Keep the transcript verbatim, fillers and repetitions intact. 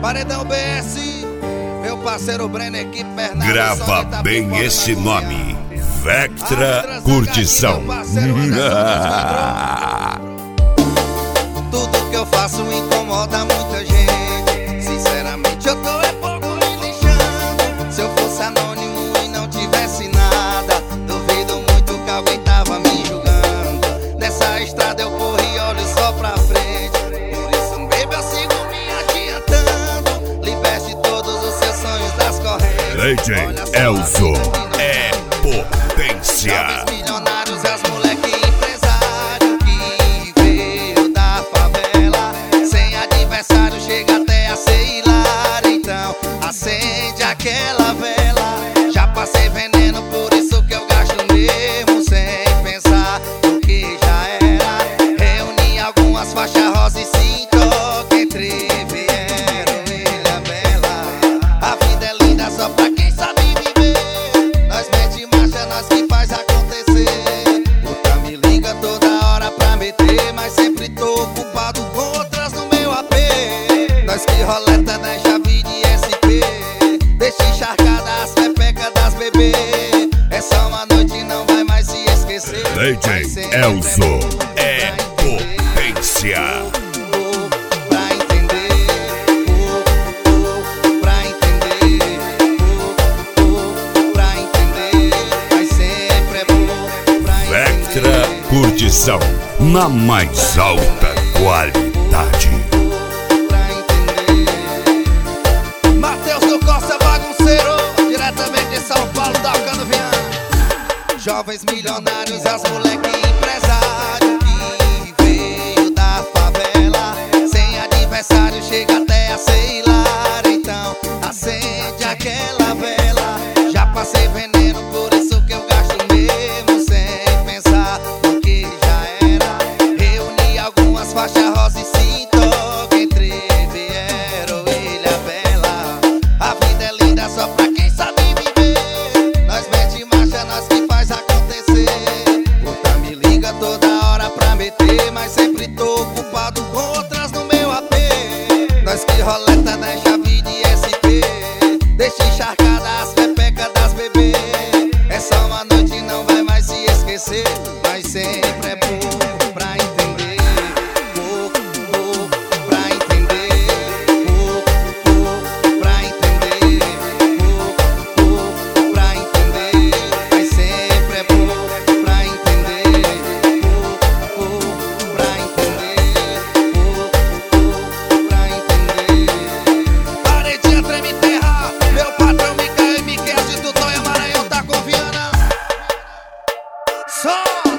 Paredão B S, meu parceiro Brenner, equipe Bernardo. Grava bem esse nome, Vectra Curtição. Tudo que eu faço incomoda muita gente. Sinceramente eu tô é pouco me lixando. Se eu fosse anônimo e não tivesse nada, duvido muito que alguém tava me julgando. Nessa estrada eu corri, olho só pra frente. Por isso, baby, eu sigo me adiantando. Liberte todos os seus sonhos das correntes. D J Elzo é potência. Jovens milionários, as moleque empresário que veio da favela. Sem adversário chega até a ser hilário. Então acende aquela vela. Já passei veneno, por isso que eu gasto mesmo sem pensar no que já era. Reuni algumas faixas rosa e sim toque entre vieram ilha bela. A vida é linda só pra quem sabe viver. Nós mete marcha, nós que faz acontecer. Puta me liga toda hora pra meter, mas sempre tô ocupado com outras no meu A P. Nós que roleta na Javi de S P. Deixa encharcada as pepecas das bebê. É só uma noite e não vai mais se esquecer. D J Elzo é potência. Pra entender, pra entender, pra entender, mas sempre é bom pra Vectra entender. Curtição na mais alta qualidade. Pra entender. Matheus do Costa Bagunceiro, diretamente de São Paulo, tocando Viana. Jovens milionários, as moleque empresário que veio da favela. Sem adversário chega até a ser hilário. Então acende aquela vela. Já passei veneno, por isso que eu gasto mesmo sem pensar no que já era. Reuni algumas faixas rosa e sim toque entre vieram ilha bela. A vida é linda só pra quem sabe viver. Nós mete marcha, nós que faz acontecer. Puta me liga toda hora pra meter, mas sempre tô ocupado com outras no meu A P. Nós que roleta na Javi de S P. Deixa encharcada as pepecas das bebê. É só uma noite e não vai mais se esquecer. Mas sempre é bom pra entender. Oh, oh, pra entender. Oh, oh, pra entender. Oh, oh, pra entender. Mas sempre é bom pra entender. Oh, oh, pra entender. Oh, oh, pra entender. Paredinha treme terra. Meu patrão Micael e Miquel de Tutóia, Maranhão tá confiando. Só